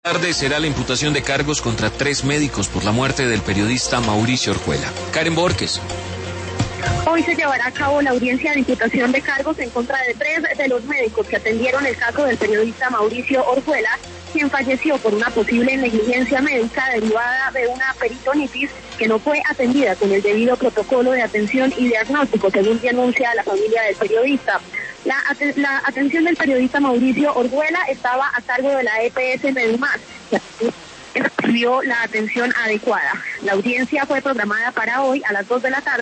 Tarde será la imputación de cargos contra 3 médicos por la muerte del periodista Mauricio Orjuela. Karen Borges. Hoy se llevará a cabo la audiencia de imputación de cargos en contra de 3 de los médicos que atendieron el caso del periodista Mauricio Orjuela, quien falleció por una posible negligencia médica derivada de una peritonitis que no fue atendida con el debido protocolo de atención y diagnóstico, según denuncia la familia del periodista. La atención del periodista Mauricio Orjuela estaba a cargo de la EPS Medumás, que recibió la atención adecuada. La audiencia fue programada para hoy a las 2 de la tarde.